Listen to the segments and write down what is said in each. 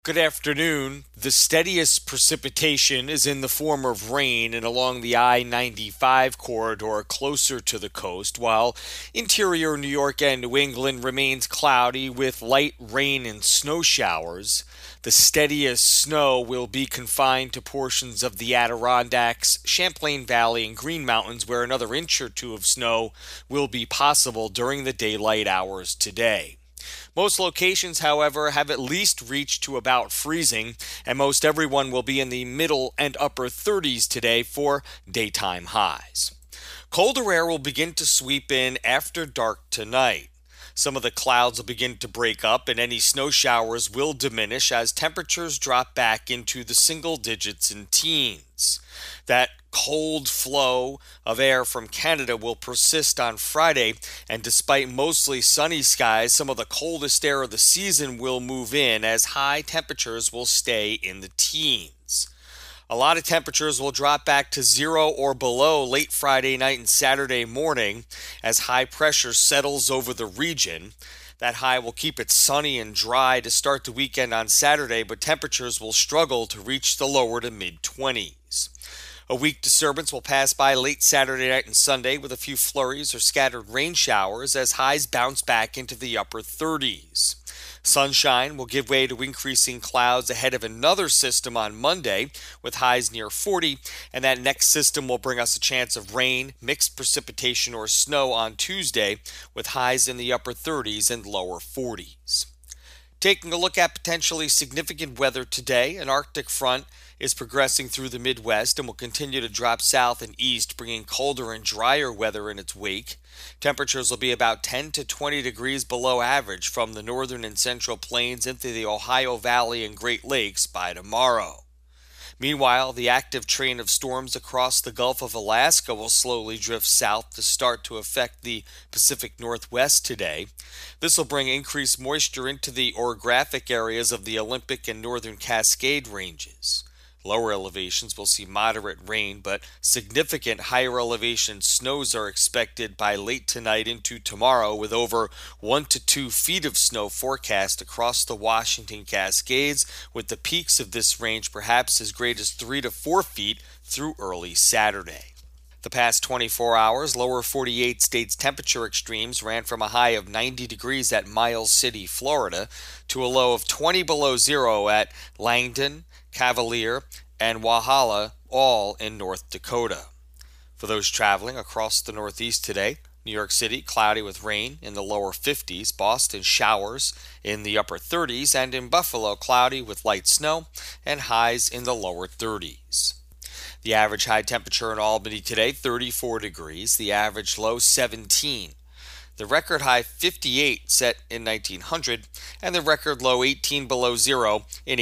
Good afternoon. The steadiest precipitation is in the form of rain and along the I-95 corridor closer to the coast, while interior New York and New England remains cloudy with light rain and snow showers. The steadiest snow will be confined to portions of the Adirondacks, Champlain Valley, and Green Mountains, where another inch or two of snow will be possible during the daylight hours today. Most locations, however, have at least reached to about freezing, and most everyone will be in the middle and upper 30s today for daytime highs. Colder air will begin to sweep in after dark tonight. Some of the clouds will begin to break up and any snow showers will diminish as temperatures drop back into the single digits and teens. That cold flow of air from Canada will persist on Friday, and despite mostly sunny skies, some of the coldest air of the season will move in as high temperatures will stay in the teens. A lot of temperatures will drop back to zero or below late Friday night and Saturday morning as high pressure settles over the region. That high will keep it sunny and dry to start the weekend on Saturday, but temperatures will struggle to reach the lower to mid-20s. A weak disturbance will pass by late Saturday night and Sunday with a few flurries or scattered rain showers as highs bounce back into the upper 30s. Sunshine will give way to increasing clouds ahead of another system on Monday with highs near 40, and that next system will bring us a chance of rain, mixed precipitation, or snow on Tuesday with highs in the upper 30s and lower 40s. Taking a look at potentially significant weather today, an Arctic front is progressing through the Midwest and will continue to drop south and east, bringing colder and drier weather in its wake. Temperatures will be about 10 to 20 degrees below average from the northern and central plains into the Ohio Valley and Great Lakes by tomorrow. Meanwhile, the active train of storms across the Gulf of Alaska will slowly drift south to start to affect the Pacific Northwest today. This will bring increased moisture into the orographic areas of the Olympic and Northern Cascade ranges. Lower elevations will see moderate rain, but significant higher elevation snows are expected by late tonight into tomorrow, with over 1 to 2 feet of snow forecast across the Washington Cascades, with the peaks of this range perhaps as great as 3 to 4 feet through early Saturday. The past 24 hours, lower 48 states temperature extremes ran from a high of 90 degrees at Miles City, Florida, to a low of 20 below zero at Langdon, Cavalier, and Walhalla, all in North Dakota. For those traveling across the Northeast today, New York City, cloudy with rain in the lower 50s, Boston, showers in the upper 30s, and in Buffalo, cloudy with light snow and highs in the lower 30s. The average high temperature in Albany today, 34 degrees, the average low 17. The record high 58 set in 1900, and the record low 18 below zero in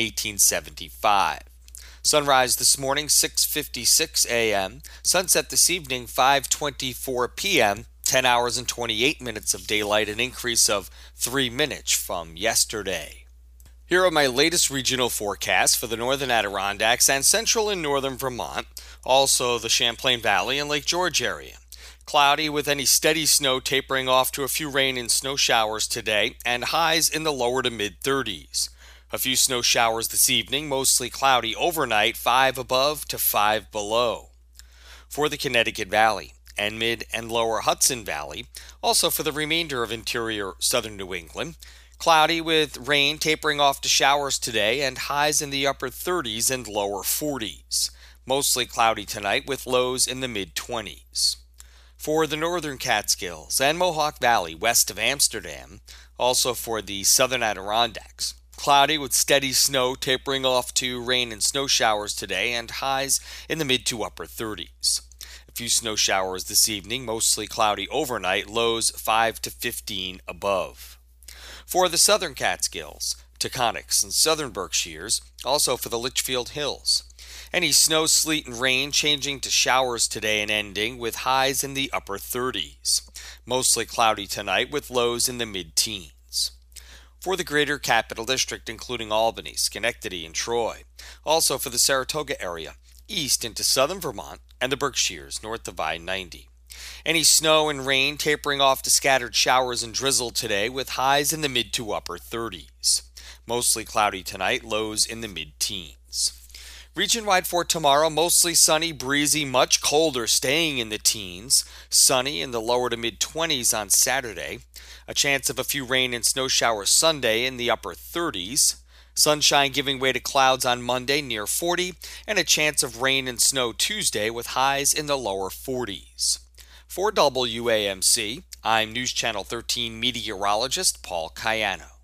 1875. Sunrise this morning 6:56 a.m., sunset this evening 5:24 p.m., 10 hours and 28 minutes of daylight, an increase of 3 minutes from yesterday. Here are my latest regional forecasts for the northern Adirondacks and central and northern Vermont, also the Champlain Valley and Lake George area. Cloudy with any steady snow tapering off to a few rain and snow showers today, and highs in the lower to mid-30s. A few snow showers this evening, mostly cloudy overnight, 5 above to 5 below. For the Connecticut Valley and mid and lower Hudson Valley, also for the remainder of interior southern New England, cloudy with rain tapering off to showers today and highs in the upper 30s and lower 40s. Mostly cloudy tonight with lows in the mid-20s. For the northern Catskills and Mohawk Valley west of Amsterdam, also for the southern Adirondacks, cloudy with steady snow tapering off to rain and snow showers today and highs in the mid to upper 30s. A few snow showers this evening, mostly cloudy overnight, lows 5 to 15 above. For the southern Catskills, Taconics, and southern Berkshires, also for the Litchfield Hills. Any snow, sleet, and rain changing to showers today and ending with highs in the upper 30s. Mostly cloudy tonight with lows in the mid-teens. For the greater Capital District, including Albany, Schenectady, and Troy. Also for the Saratoga area, east into southern Vermont and the Berkshires north of I-90. Any snow and rain tapering off to scattered showers and drizzle today with highs in the mid to upper 30s. Mostly cloudy tonight, lows in the mid-teens. Region-wide for tomorrow, mostly sunny, breezy, much colder, staying in the teens. Sunny in the lower to mid-20s on Saturday. A chance of a few rain and snow showers Sunday in the upper 30s. Sunshine giving way to clouds on Monday near 40, and a chance of rain and snow Tuesday with highs in the lower 40s. For WAMC, I'm News Channel 13 meteorologist Paul Cayano.